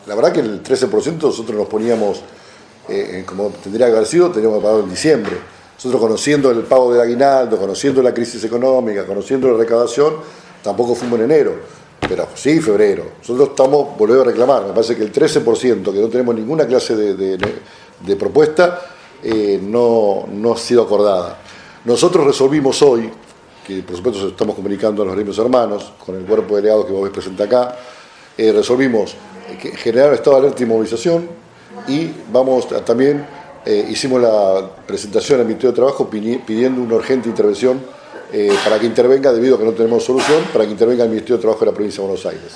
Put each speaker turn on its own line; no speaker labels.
La verdad que el 13% nosotros nos poníamos, como tendría que haber sido, teníamos que pagarlo en diciembre. Nosotros, conociendo el pago del aguinaldo, conociendo la crisis económica, conociendo la recaudación, tampoco fuimos en enero, pero sí febrero. Nosotros volvemos a reclamar, me parece que el 13%, que no tenemos ninguna clase de propuesta, no ha sido acordada. Nosotros resolvimos hoy, que por supuesto estamos comunicando a los gremios hermanos, con el cuerpo de delegados que vos ves presente acá, resolvimos generar un estado de alerta y movilización, y también hicimos la presentación al Ministerio de Trabajo pidiendo una urgente intervención para que intervenga, debido a que no tenemos solución, para que intervenga el Ministerio de Trabajo de la Provincia de Buenos Aires.